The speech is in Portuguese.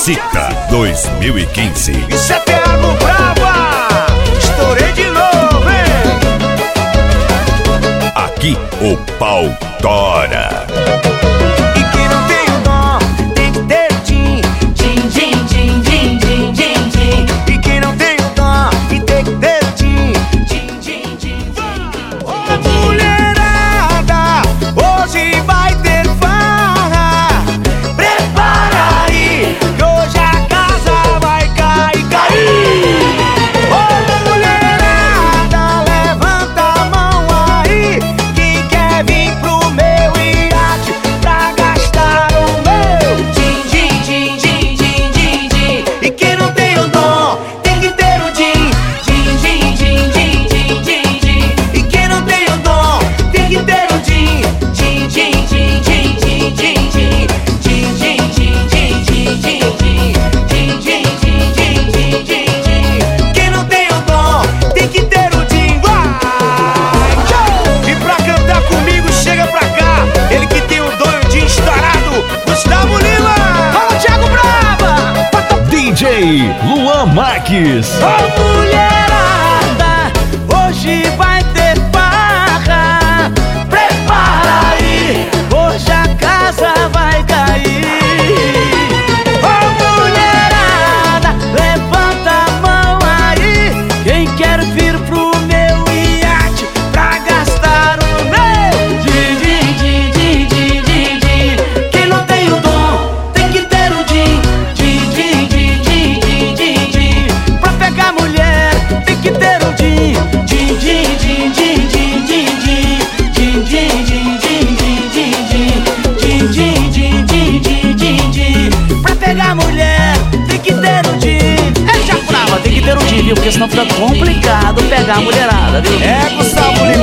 Cita 2015. Isso é Thiago Brava, estourei de novo, hein? Aqui o pau tora. E quem não tem o dom, tem que ter o din, din, din, din, din, din, din, din. E quem não tem o dom, tem que ter o din, din, din, din, din. Ô mulherada, hoje vai ter farra. Prepara aí, que hoje a casa vai cair, cair. Ô mulherada, levanta a mão aí, quem quer vir pro meu iate pra gastar o meu din, din, din, din, din, din, din. E quem não tem o dom, tem que ter o din, din, din, din, din, din, din, din. E quem não tem o dom, tem que ter o din, din, din, din, din, din, din, din. Din, din, din, din, din, din, din. Din, din, din, din, din, din, din. Quem não tem o dom, tem que ter o din. Vai! E pra cantar comigo, chega pra cá, ele que tem o dom e o din estourado, Gustavo Lima! Vamos, Thiago Brava! DJ Luan Marques. Ô mulherada, hoje vai ter farra. Prepara aí, hoje a casa vai cair. Ô mulherada, levanta a mão aí, quem quer vir pro meu iate pra gastar o meu din, din, din, din, din, din, din. Quem não tem o dom, tem que ter o din, din, din, din, din, din, din, din. Pra pegar mulher, tem que ter o din, din, din, din, din, din, din, din. Din, din, din, din, din, din, din. Din, din, din, din, din, din, din. Pra pegar mulher, tem que ter o din. É, Thiago Brava, tem que ter um dia, viu? Porque senão fica complicado pegar a mulherada, viu? É, Gustavo Lima.